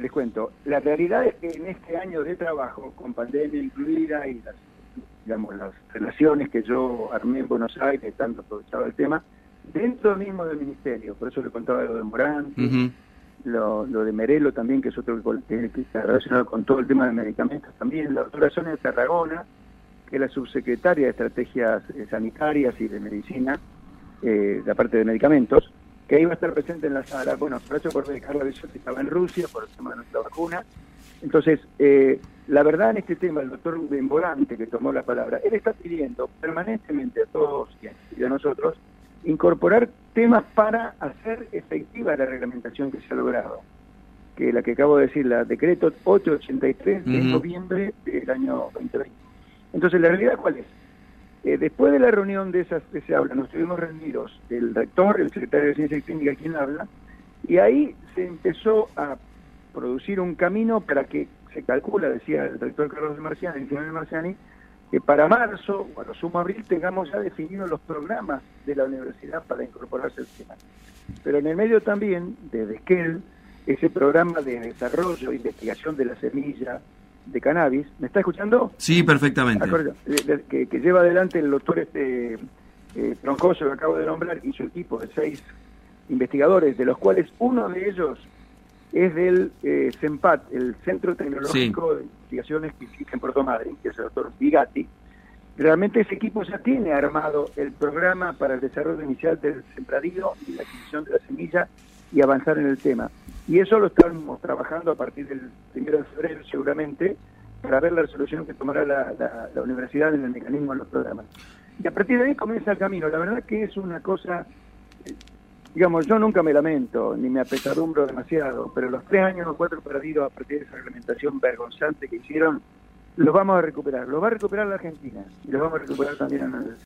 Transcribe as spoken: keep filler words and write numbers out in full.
les cuento. La realidad es que en este año de trabajo, con pandemia incluida y las, digamos, las relaciones que yo armé en Buenos Aires, tanto aprovechaba el tema, dentro mismo del ministerio, por eso le contaba lo de Morán, uh-huh. lo, lo de Merelo también, que es otro que, que está relacionado con todo el tema de medicamentos también, la doctora Sonia Tarragona, que es la subsecretaria de Estrategias Sanitarias y de Medicina, eh, la parte de medicamentos, que iba a estar presente en la sala. Bueno, por eso por Carla Bisotti estaba en Rusia, por el tema de nuestra vacuna. Entonces, eh, la verdad en este tema, el doctor Benvolante, que tomó la palabra, él está pidiendo permanentemente a todos y a nosotros incorporar temas para hacer efectiva la reglamentación que se ha logrado, que la que acabo de decir, la decreto ochocientos ochenta y tres de uh-huh. noviembre del año veinte veinte. Entonces, ¿la realidad cuál es? Eh, después de la reunión de esas que se habla, nos estuvimos reunidos el rector, el secretario de Ciencia y Técnica, quien habla, y ahí se empezó a producir un camino para que se calcula, decía el rector Carlos de Marciani, el ingeniero de Marciani, que para marzo, o a lo sumo abril, tengamos ya definidos los programas de la universidad para incorporarse al tema. Pero en el medio también, desde Esquel, ese programa de desarrollo e investigación de la semilla de cannabis, ¿me está escuchando? Sí, perfectamente. Que, que lleva adelante el doctor este eh, Troncoso, que acabo de nombrar, y su equipo de seis investigadores, de los cuales uno de ellos es del eh, CEMPAT, el Centro Tecnológico sí. de Investigaciones Físicas en Puerto Madryn, que es el doctor Bigatti. Realmente ese equipo ya tiene armado el programa para el desarrollo inicial del sembradío y la adquisición de la semilla y avanzar en el tema. Y eso lo estamos trabajando a partir del primero de febrero seguramente, para ver la resolución que tomará la, la, la universidad en el mecanismo de los programas. Y a partir de ahí comienza el camino. La verdad que es una cosa, digamos, yo nunca me lamento, ni me apesadumbro demasiado, pero los tres años o cuatro perdidos a partir de esa reglamentación vergonzante que hicieron, los vamos a recuperar. Los va a recuperar la Argentina y los vamos a recuperar también a